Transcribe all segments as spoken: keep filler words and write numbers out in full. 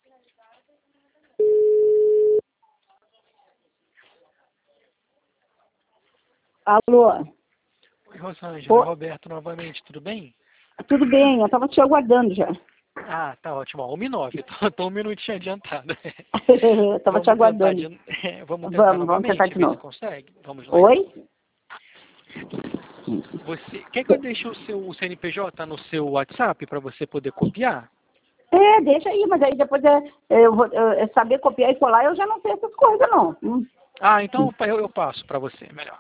Alô? Oi, Rosângela, Ô, Roberto novamente, tudo bem? tudo bem, eu estava te aguardando já. Ah, tá ótimo. Ó, uma e nove, tô, tô um minutinho adiantado. Eu estava te Vamos tentar, aguardando. de, é, vamos tentar Vamos, vamos tentar novamente, de ver se novo. consegue. Vamos lá, então. Oi? Você, quer que eu deixe o seu C N P J no seu WhatsApp para você poder copiar? É, deixa aí, mas aí depois é, eu vou eu, é saber copiar e colar, eu já não sei essas coisas, não. Hum. Ah, então eu, eu passo para você, melhor.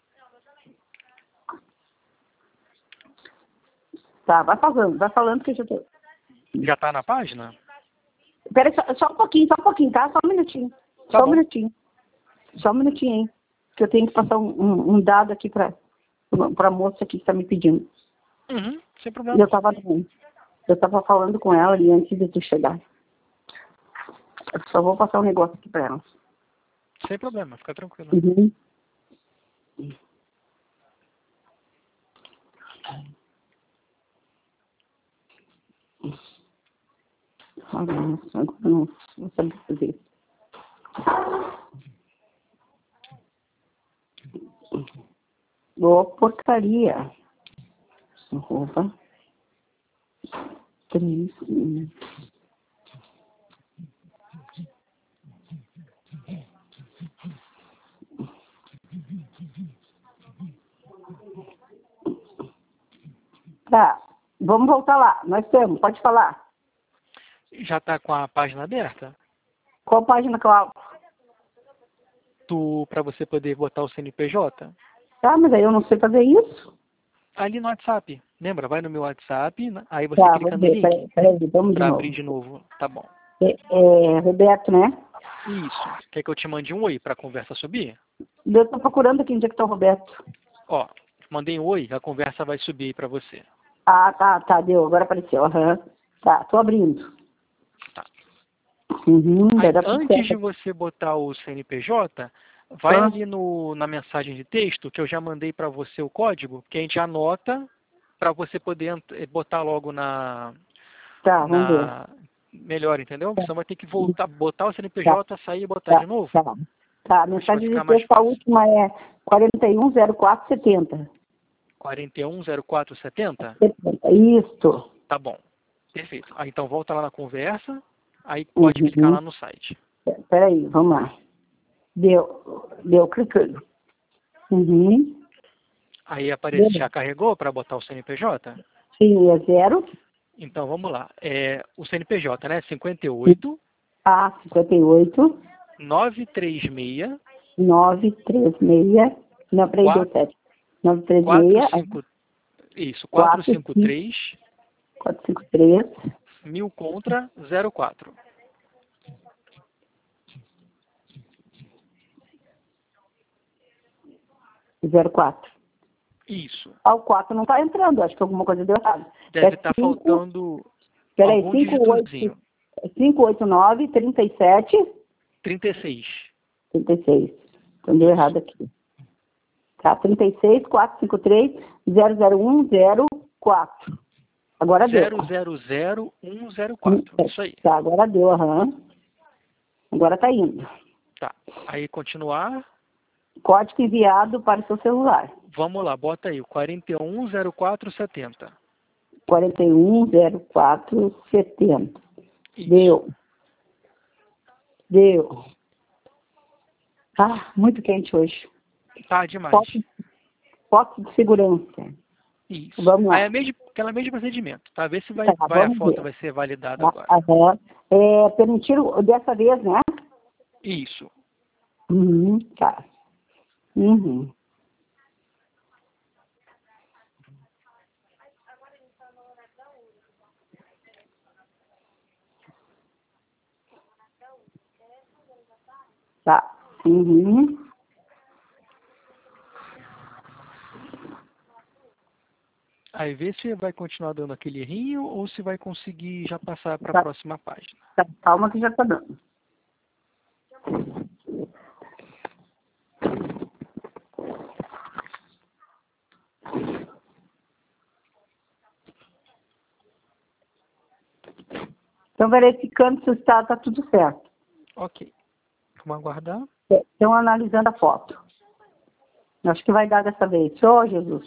Tá, vai falando, vai falando que eu já tô. Já está na página? Espera aí, só, só um pouquinho, só um pouquinho, tá? Só um minutinho. Tá Só um bom. minutinho. Só um minutinho, hein? Que eu tenho que passar um, um, um dado aqui para a moça aqui que está me pedindo. Uhum, sem E problema. eu estava eu tava falando com ela ali antes de tu chegar. Eu só vou passar um negócio aqui para ela. Sem problema, fica tranquilo. Uhum. Ah, nossa, agora não, não sabia fazer isso. Ô, porcaria. Arroba. Três. hum. Tá, vamos voltar lá. Nós temos, pode falar. Já está com a página aberta? Qual página que eu abro? Tu, para você poder botar o C N P J? Tá, mas aí eu não sei fazer isso. Ali no WhatsApp. Lembra? Vai no meu WhatsApp, aí você Tá, clica vamos no ver. link Peraí, peraí, vamos de para abrir novo. de novo. Tá bom. É, é, Roberto, né? Isso. Quer que eu te mande um oi para a conversa subir? Eu tô procurando aqui onde é que tá o Roberto. Ó, mandei um oi, a conversa vai subir aí para você. Ah, tá, tá, deu. Agora apareceu. Aham. Tá, tô abrindo. Tá. Uhum, vai Aí, dar tudo antes de certo. você botar o C N P J, vai Ah, ali no, na mensagem de texto, que eu já mandei para você o código, que a gente anota para você poder ent- eh, botar logo na, tá, vamos ver. na... Melhor, entendeu? Tá, Você vai ter que voltar, botar o tá, C N P J, sair e botar de tá. novo. Tá, tá. A Acho que vai mensagem de ficar mais texto, a fácil. última é quarenta e um zero quatro setenta. quarenta e um zero quatro setenta? setenta. Isso. Tá bom. Perfeito. Aí, então volta lá na conversa, aí pode clicar Uhum. lá no site. Peraí, vamos lá. Deu, deu, clicando. Uhum. Aí Deu. aparece, já carregou para botar o C N P J? Sim, é zero. Então vamos lá. É, o C N P J, né? cinquenta e oito, A cinquenta e oito, novecentos e trinta e seis, novecentos e trinta e seis. Não, peraí, deu sete. novecentos e trinta e seis, quatrocentos e cinquenta e seis, isso, quatro, quatrocentos e cinquenta e cinco, três, quatro, cinco, três, mil contra zero quatro. zero quatro. Isso. Ah, o quatro não está entrando, acho que alguma coisa deu errado. Deve É estar cinco, faltando peraí, algum cinco oito, dígitozinho. cinco oito nove, trinta e sete, trinta e seis. trinta e seis. Então deu Isso. errado aqui. Tá, trinta e seis, quatrocentos e cinquenta e três, zero zero um, zero quatro. Agora deu. zero zero zero um zero Hum, quatro. Isso aí. Tá, agora deu, aham. Agora tá indo. Tá. Aí continuar. Código enviado para o seu celular. Vamos lá, bota aí o quarenta e um zero quatro setenta. quarenta e um zero quatro setenta. Isso. Deu. Deu. Ah, muito quente hoje. Tá demais. Foto, foto de segurança. Isso. Vamos Aí lá. é mesmo, aquela mesmo procedimento, tá? Vê se vai, Tá, vai a vamos foto ver. vai ser validada Ah, agora. Aham. É, permitir o- dessa vez, né? Isso. Uhum, tá. Uhum. Tá. Uhum. Aí vê se vai continuar dando aquele errinho ou se vai conseguir já passar para a Tá, próxima página. tá. Calma que já tá dando. Estão verificando se o estado está tudo certo. Ok. Vamos aguardar. Estão analisando a foto. Acho que vai dar dessa vez. Ô, Jesus.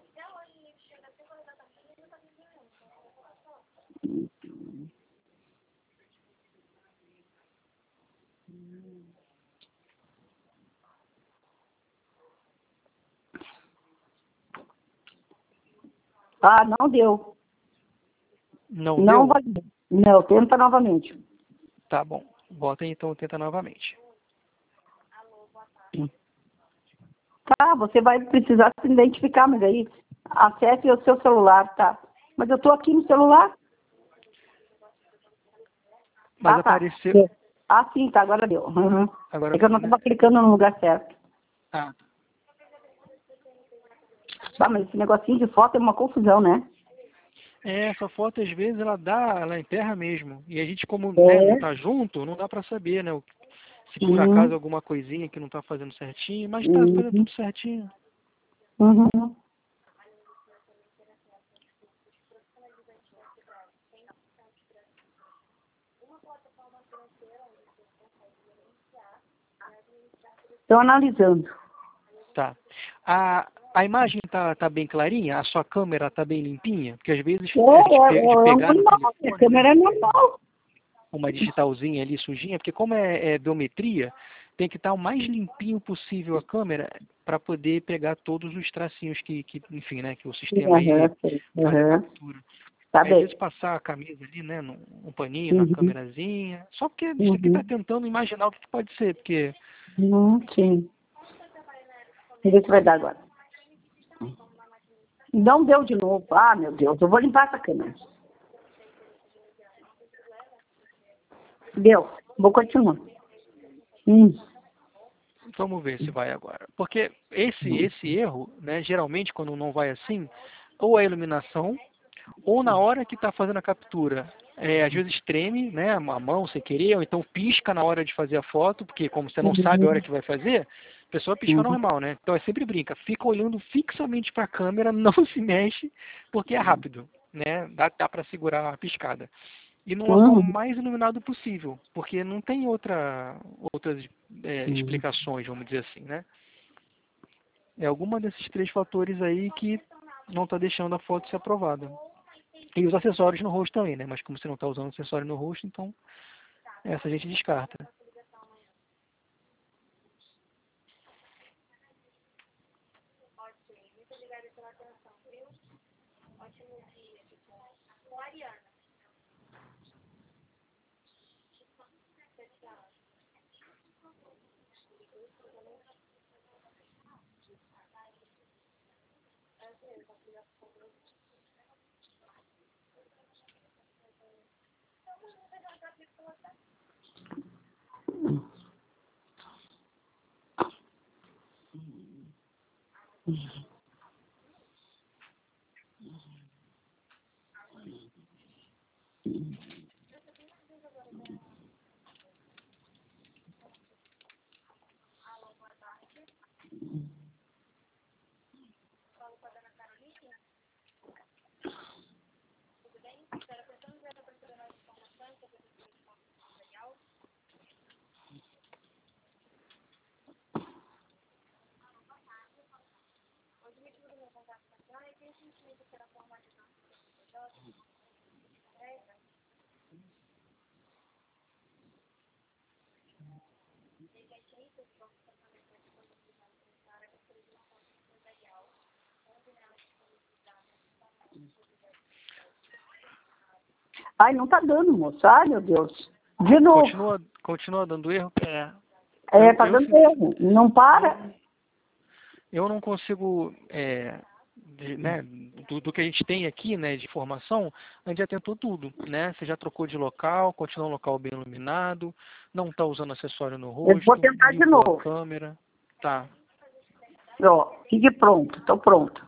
Ah, não deu. Não, Não deu? vai. Não, tenta novamente. Tá bom. Bota aí então, tenta novamente. Tá, você vai precisar se identificar, mas aí acesse o seu celular, tá? Mas eu tô aqui no celular. Mas ah, apareceu... Tá. Ah, sim, tá, agora deu. Uhum. Agora É que eu não foi, né? estava clicando no lugar certo. Ah, Ah, mas esse negocinho de foto é uma confusão, né? é, essa foto às vezes ela dá, ela enterra mesmo. E a gente como, né, não É. tá junto, não dá pra saber, né? o- Se por acaso Uhum. alguma coisinha que não tá fazendo certinho, mas tá fazendo Uhum. tudo certinho. Uhum. Estou analisando. Tá. A, a imagem tá, tá bem clarinha? A sua câmera tá bem limpinha? Porque às vezes É, a gente é, pe- de é pegar no normal, a telefone, né? câmera é normal. Uma digitalzinha ali sujinha, porque como é, é biometria, tem que estar o mais limpinho possível a câmera para poder pegar todos os tracinhos que, que, enfim, né, que o sistema aí Uhum, sim. faz a Uhum. captura. Tá Aí, às bem. vezes passar a camisa ali, né, num, um paninho na Uhum. câmerazinha, só porque isso aqui está Uhum. tentando imaginar o que que pode ser, porque Uhum, sim. Vamos ver se vai dar agora. Não deu de novo. Ah, meu Deus, eu vou limpar essa câmera. Deu. Vou continuar. Hum. vamos ver se vai agora. Porque esse, esse erro, né, geralmente quando não vai assim, ou a iluminação, ou na hora que está fazendo a captura, é, às vezes treme, né, a mão sem querer, ou então pisca na hora de fazer a foto, porque como você não sabe a hora Uhum. que vai fazer, a pessoa pisca Uhum. normal, né? Então é sempre brinca, fica olhando fixamente para a câmera, não se mexe, porque é rápido, né? Dá, dá para segurar a piscada. E num local Uhum. mais iluminado possível, porque não tem outra, outras é, Uhum. explicações, vamos dizer assim, né? É alguma desses três fatores aí que não está deixando a foto ser aprovada. E os acessórios no rosto também, né? Mas como você não está usando acessório no rosto, então essa a gente descarta. Ai, não tá dando, moço. Ai, meu Deus. De novo. Continua, continua dando erro? É. É, Eu, tá eu, dando sin- erro. Não para. eu, eu não consigo, é, de- né, do, do que a gente tem aqui, né, de informação, a gente já tentou tudo, né? Você já trocou de local, continua um local bem iluminado, não está usando acessório no Eu vou rosto, tentar de limpou a novo. câmera, tá. Ó, fique pronto. Tô pronto.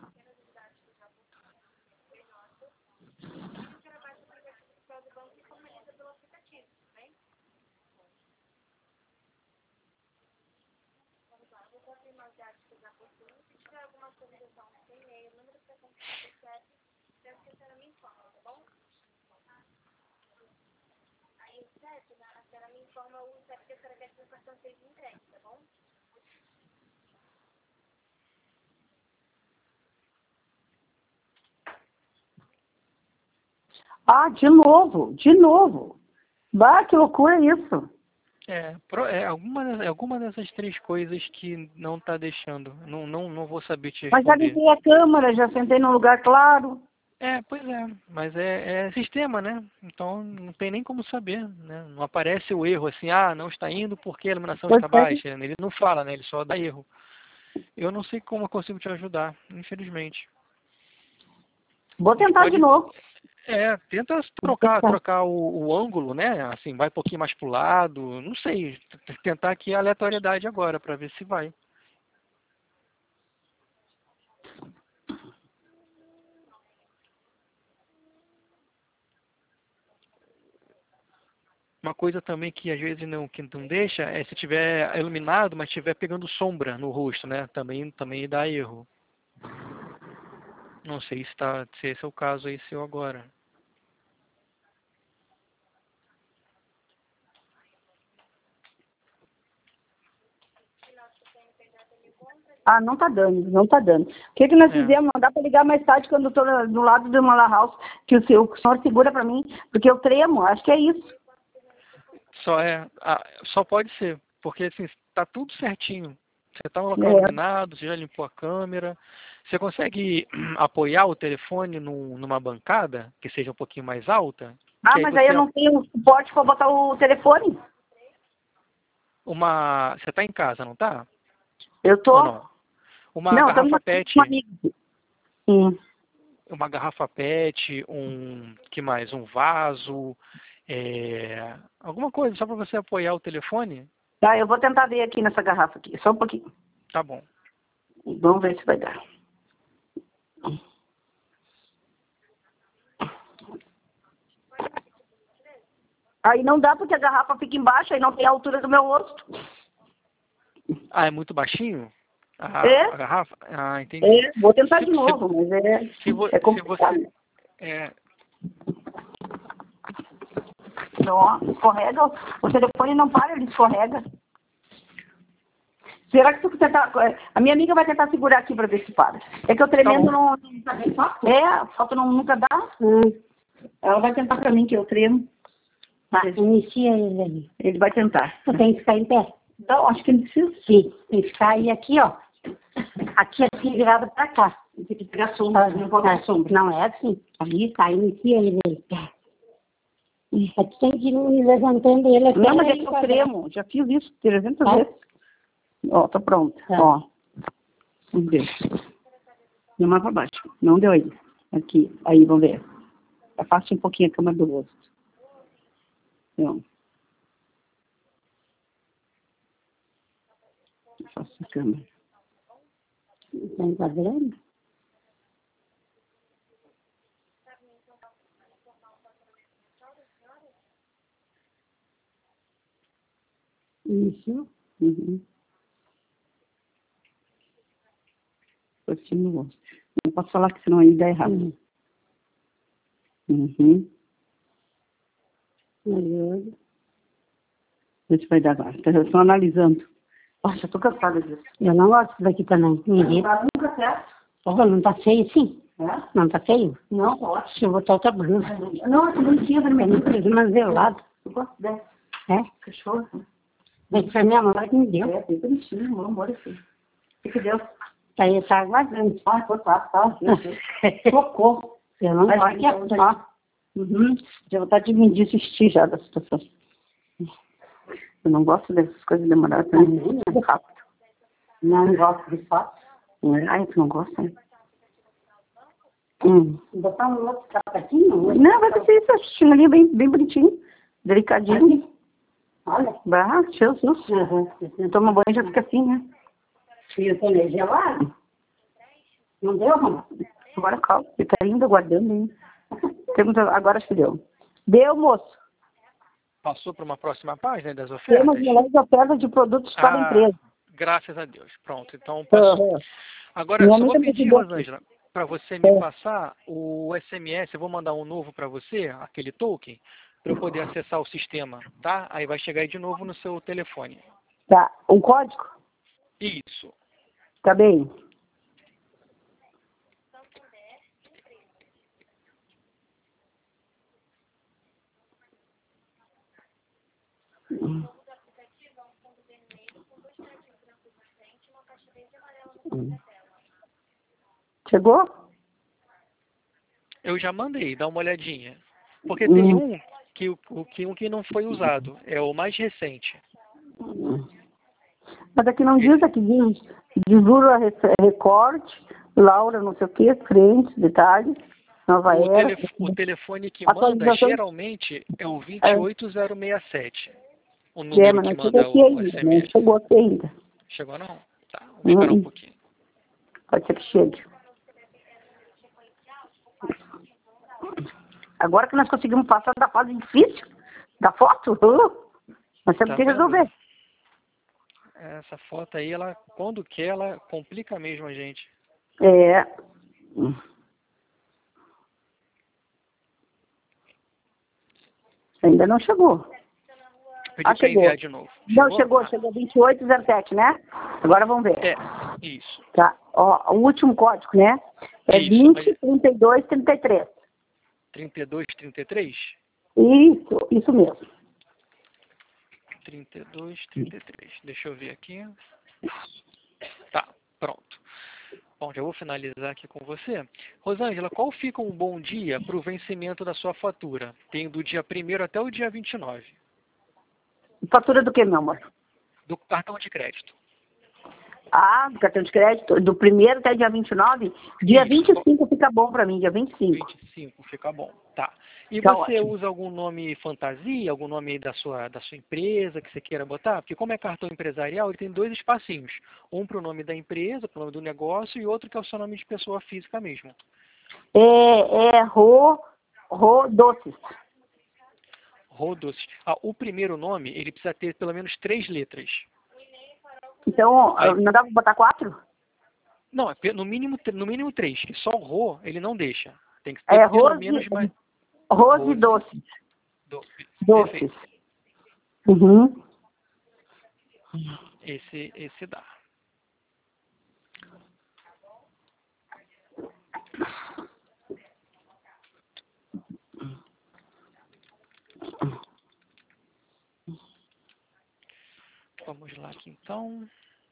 Ah, de novo, de novo. Bah, que loucura isso. É, pro- é alguma, das- alguma dessas três coisas que não tá deixando. Não, não, não vou saber te Mas já responder. liguei a câmera, já sentei num lugar claro. É, pois é, mas é, é sistema, né? Então não tem nem como saber, né? Não aparece o erro assim, ah, não está indo porque a iluminação Pois está é. baixa. Ele não fala, né? Ele só dá erro. Eu não sei como eu consigo te ajudar, infelizmente. Vou A gente tentar de pode, novo. é, tenta Vou trocar, tentar. trocar o, o ângulo, né? Assim, vai um pouquinho mais pro lado, não sei. T- Tentar aqui a aleatoriedade agora para ver se vai. Uma coisa também que às vezes não, que não deixa é se tiver iluminado, mas estiver pegando sombra no rosto, né? Também, também dá erro. Não sei se, tá, se esse é o caso aí seu agora. Ah, não tá dando, não tá dando. O que que nós É, fizemos? Não dá para ligar mais tarde quando eu tô do lado do Mala House, que o senhor, o senhor segura para mim, porque eu tremo, acho que é isso. só é, ah, só pode ser, porque assim, tá tudo certinho. Você está no local É. iluminado, você já limpou a câmera. Você consegue apoiar o telefone num- numa bancada que seja um pouquinho mais alta? Ah, Que aí mas aí eu você não tenho suporte para botar o telefone. uma, você está em casa, não tá? Eu Ou tô. não? Uma Não, estamos garrafa na casa com um PET, amigo. Sim. uma garrafa PET, um, que mais? Um vaso, é, alguma coisa só para você apoiar o telefone? Tá, eu vou tentar ver aqui nessa garrafa aqui, só um pouquinho. Tá bom. Vamos ver se vai dar. Aí não dá porque a garrafa fica embaixo, aí não tem a altura do meu rosto. Ah, é muito baixinho? A, É? a garrafa? Ah, entendi. É, vou tentar Se, de novo, mas é, se, se, vo- é se complicado. você... É, Não, ó, escorrega, o telefone não para, ele escorrega. Será que tu tentar... A minha amiga vai tentar segurar aqui para ver se para. É que eu tá tremendo bom. não... não tá bem fácil. É, a foto não, nunca dá. Hum. Ela vai tentar para mim, que eu tremo. Tá, inicia ele ali. Ele vai tentar. Tu tem que ficar em pé. Então, acho que ele precisa. Sim, tem que ficar aí aqui, ó. Aqui assim, virado pra cá. Tem que pegar sombra, não pode É, ter sombra. não é assim. Ali, tá, inicia ele aí. Aí tu tem que ir levantando ele até Não, mas é ele que eu quadrar. tremo. Já fiz isso trezentas Tá. vezes. Ó, tô pronta. Tá. Ó. Vamos ver. Não mais pra baixo. Não deu aí. Aqui. Aí, vamos ver. Afaste um pouquinho a câmera do rosto. Não. Afaste a câmera. Tá enquadrando? Isso. Uhum. Por cima do rosto. Não posso falar que senão aí dá errado. Uhum. Uhum. Olhando. Vê se vai dar agora. Tá, eu estou analisando. Nossa, eu tô cansada disso. Eu não gosto daqui também. Me Não irrita. dá nunca certo. Ó, não tá feio assim? É? Não tá feio? Não, ótimo. Deixa eu botar outra blusa. Não, essa bonitinha Tá vermelhinha. muito mais velado. Eu gosto dessa. É? Cachorro. Mas foi minha mãe que me deu. É, bem bonitinho, meu amor, assim. O que que deu? Tá aí, tá aguardando. Ah, tô, tá, tá. Socorro. Eu não Mas gosto. aqui, ó. Ó. Uhum. Já vou estar de me desistir já da situação. Eu não gosto dessas coisas demoradas também. Também É rápido. Não gosto de foto. Ai, tu não gosta, né? Hum. Botar um outro sapatinho? Não, vai ser isso, assistindo ali bem, bem bonitinho. Delicadinho. Olha. Bah, Jesus. Uhum. Toma banho já fica assim, né? E eu tô meio gelado. Não deu, mamãe? Agora calma, fica ainda guardando ainda. Temos, agora acho que deu. Deu, moço. Passou para uma próxima página das ofertas? Temos melhores ofertas de produtos para a Ah, empresa. graças a Deus. Pronto, então passou. Uhum. Agora, eu Minha só vou amiga me pedir, ajudou. Rosângela, para você me É. passar o S M S, eu vou mandar um novo para você, aquele token, para eu poder acessar o sistema, tá? Aí vai chegar aí de novo no seu telefone. Tá. Um código? Isso. Tá bem. Hum. Hum. Chegou? Eu já mandei, dá uma olhadinha. Porque tem Hum. um que, o, que, um que não foi usado, é o mais recente. Hum. Mas aqui não diz, aqui diz, Desura Recorte, Laura não sei o que, frente, detalhes, Nova O, Era. telef o telefone que manda Atualização. geralmente é o vinte e oito zero seis sete. O É, número mas que não chegou manda aqui o, o ainda, não S M S. chegou aqui ainda. Chegou não? Tá, vou esperar um Hum. pouquinho. Pode ser que chegue. Agora que nós conseguimos passar da fase difícil, da foto, uh, nós temos Tá que vendo? resolver. Essa foto aí, ela, quando quer, ela complica mesmo a gente. É. Ainda não chegou. Pedi Ah, para chegou. enviar de novo. Não, Chegou? chegou, Ah, chegou vinte e oito zero sete, né? Agora vamos ver. é, isso. Tá, ó, o último código, né? É Isso, vinte, mas- trinta e dois, trinta e três. trinta e dois, trinta e três? Isso, isso mesmo. trinta e dois, trinta e três. Deixa eu ver aqui. Tá, pronto. Bom, já vou finalizar aqui com você. Rosângela, qual fica um bom dia para o vencimento da sua fatura? Tem do dia primeiro até o dia vinte e nove. Fatura do que, meu amor? Do cartão de crédito. Ah, do cartão de crédito, do primeiro até dia vinte e nove. Dia Isso. vinte e cinco fica bom pra mim, dia vinte e cinco. vinte e cinco, fica bom. Tá. E Tá você ótimo. usa algum nome fantasia, algum nome aí da sua, da sua empresa que você queira botar? Porque como é cartão empresarial, ele tem dois espacinhos. Um para o nome da empresa, para o nome do negócio, e outro que é o seu nome de pessoa física mesmo. É, é Ro, Ro Doces. Rodoces. Ah, o primeiro nome, ele precisa ter pelo menos três letras. Então, Aí, não dá pra botar quatro? não, é pe- no mínimo, no mínimo três. Que só o Rô, ele não deixa. Tem que ter É pelo Rose, menos mais... Rose Rose Doces. do- Doces. Perfeito. Uhum. Esse, esse dá. Vamos lá aqui então.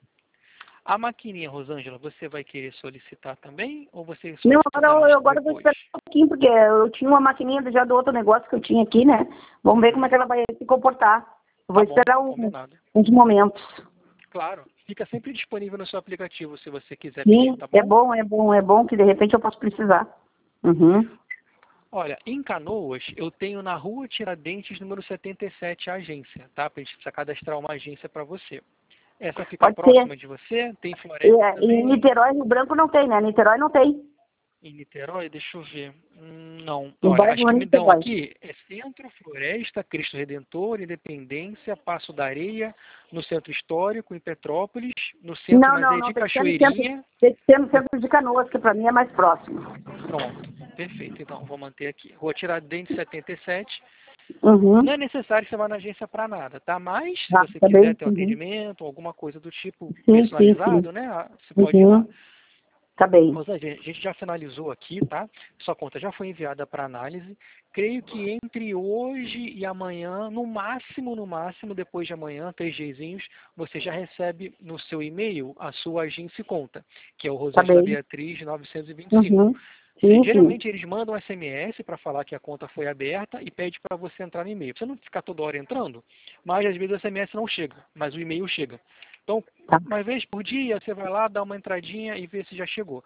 A maquininha, Rosângela, você vai querer solicitar também? Ou você Não, solicita até agora mais eu, agora eu vou depois? esperar um pouquinho, porque eu tinha uma maquininha já do outro negócio que eu tinha aqui, né? Vamos ver como é que ela vai se comportar. Eu vou Tá bom, esperar um, combinado. uns momentos. Claro, fica sempre disponível no seu aplicativo se você quiser pedir, Sim, tá é bom? bom, é bom, é bom que de repente eu posso precisar. Uhum. Olha, em Canoas, eu tenho na rua Tiradentes, número setenta e sete, a agência, tá? Pra gente precisar cadastrar uma agência para você. Essa fica Pode ser. próxima de você, tem Floresta É, em também. Niterói, Rio Branco não tem, né? Niterói não tem. Em Niterói, deixa eu ver. Hum, Não, No olha, bairro as que me dão Niterói. aqui é Centro, Floresta, Cristo Redentor, Independência, Passo da Areia, no Centro Histórico, em Petrópolis, no centro, Não, mas não, aí não. de Tem que ser no centro, Cachoeirinha. tem que ser no No... centro de Canoas, que para mim é mais próximo. Pronto, perfeito. Então, vou manter aqui. Rua Tiradentes setenta e sete. Uhum. Não é necessário que você vá na agência para nada, tá? Mas, se Ah, você tá quiser bem. ter um Uhum. atendimento, alguma coisa do tipo Sim, sim, sim. personalizado, né? ah, Você pode ir lá. Uhum. Tá bem. Rosângela, a gente já finalizou aqui, tá? Sua conta já foi enviada para análise. Creio que entre hoje e amanhã, no máximo, no máximo, depois de amanhã, três diazinhos, você já recebe no seu e-mail a sua agência e conta, que é o Tá Rosângela bem. Beatriz novecentos e vinte e cinco. Uhum. Sim, sim. Geralmente eles mandam um S M S para falar que a conta foi aberta e pede para você entrar no e-mail. Você não ficar toda hora entrando, mas às vezes o S M S não chega, mas o e-mail chega. Então, Tá. uma vez por dia, você vai lá, dá uma entradinha e vê se já chegou.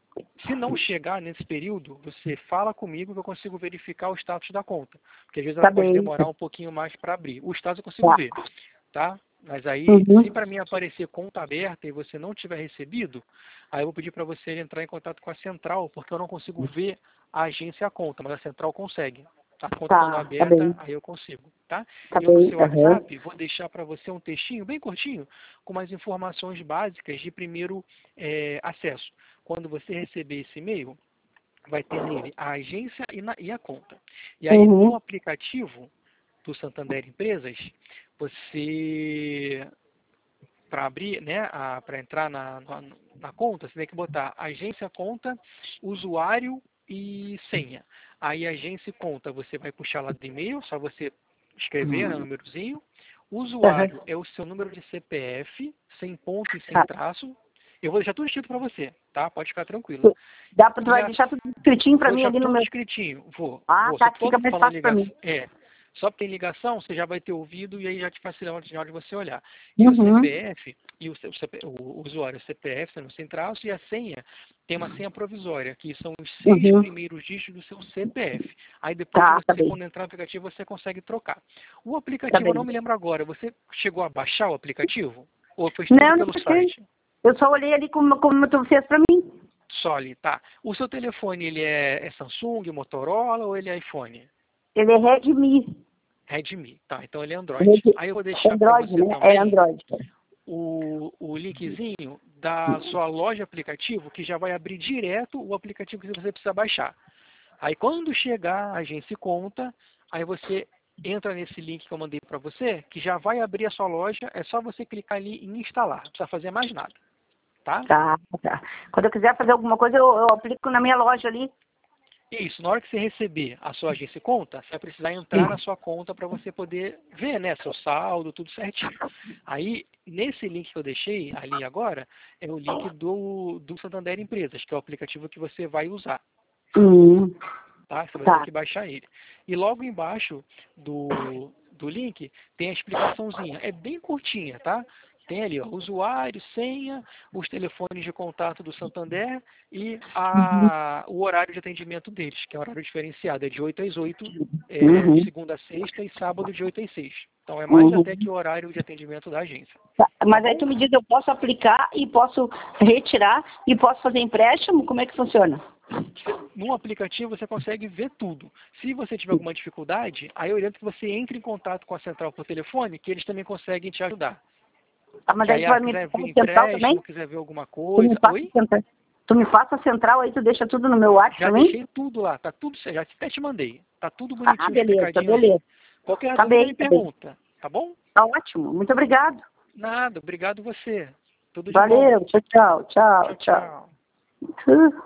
Se não chegar nesse período, você fala comigo que eu consigo verificar o status da conta. Porque às vezes Tá ela pode bem. demorar um pouquinho mais para abrir. O status eu consigo Tá. ver, tá? Mas aí, Uhum. se para mim aparecer conta aberta e você não tiver recebido, aí eu vou pedir para você entrar em contato com a central, porque eu não consigo ver a agência e a conta, mas a central consegue. A conta estando Tá, tá aberta, bem. aí eu consigo, tá? Tá Eu no bem. seu Aham. WhatsApp vou deixar para você um textinho bem curtinho, com umas informações básicas de primeiro eh, acesso. Quando você receber esse e-mail, vai ter nele a agência e, na, e a conta. E aí, Uhum. no aplicativo do Santander Empresas, você, para abrir, né, para entrar na, na, na conta, você tem que botar agência, conta, usuário e senha. Aí, agência e conta, você vai puxar lá do e-mail, só você escrever, né, o númerozinho. Usuário Uhum. é o seu número de C P F, sem ponto e sem Tá. traço. Eu vou deixar tudo escrito para você, tá? Pode ficar tranquila. Dá pra, tu E vai a, deixar tudo escritinho pra vou mim deixar ali no tudo meu... escritinho. Vou, Ah, vou. tá, Só que tô fica mais falando fácil pra ligação. mim. É. Só que tem ligação, você já vai ter ouvido e aí já te facilita na hora de você olhar. E o Uhum. C P F, e o, seu C P, o usuário C P F, sendo sem traço, e a senha, tem uma senha provisória, que são os seis Uhum. primeiros dígitos do seu C P F. Aí depois Tá, tá você, bem. quando entrar no aplicativo, você consegue trocar. O Tá aplicativo, eu não bem. me lembro agora, você chegou a baixar o aplicativo? Ou foi tudo Não, não pelo sei. site? Eu só olhei ali como, como tu fez pra mim. Só ali, tá. O seu telefone, ele é, é Samsung, Motorola ou ele é iPhone? Ele é Redmi. Redmi, tá. Então ele é Android. Redi- Aí eu vou deixar para Android, você né? É também Android. o, o linkzinho da sua loja de aplicativo, que já vai abrir direto o aplicativo que você precisa baixar. Aí quando chegar a agência e conta, aí você entra nesse link que eu mandei para você, que já vai abrir a sua loja, é só você clicar ali em instalar, não precisa fazer mais nada, tá? Tá, tá. Quando eu quiser fazer alguma coisa, eu, eu aplico na minha loja ali. Isso, na hora que você receber a sua agência e conta, você vai precisar entrar na sua conta para você poder ver, né, seu saldo, tudo certinho. Aí, nesse link que eu deixei ali agora, é o link do, do Santander Empresas, que é o aplicativo que você vai usar, Hum, tá? Você vai ter tá. que baixar ele. E logo embaixo do, do link tem a explicaçãozinha. É bem curtinha, tá? Tem ali, ó, usuário, senha, os telefones de contato do Santander e a, o horário de atendimento deles, que é um horário diferenciado, é de oito às oito, é, de Uhum. segunda a sexta e sábado de oito às seis. Então é mais Uhum. até que o horário de atendimento da agência. Tá, Tá mas aí bom? tu me diz, eu posso aplicar e posso retirar e posso fazer empréstimo? Como é que funciona? No aplicativo você consegue ver tudo. Se você tiver alguma dificuldade, aí eu oriento que você entre em contato com a central por telefone, que eles também conseguem te ajudar. Tá, mas Que aí aí, tu ah, vai me quiser passar ver a central empréstimo, também? quiser ver alguma Tu me coisa. passa Oi? a central, tu me passa a central aí, tu deixa tudo no meu WhatsApp Já também? deixei tudo lá, tá tudo, já até te mandei. Tá tudo Ah, bonitinho, beleza, explicadinho ali. beleza. Qualquer Tá dúvida bem, me tá bem. pergunta, tá bom? Tá ótimo. Muito obrigado. Nada, obrigado você. Tudo de bom. Valeu, tchau, tchau, tchau, Tchau, tchau. tchau. Tchau.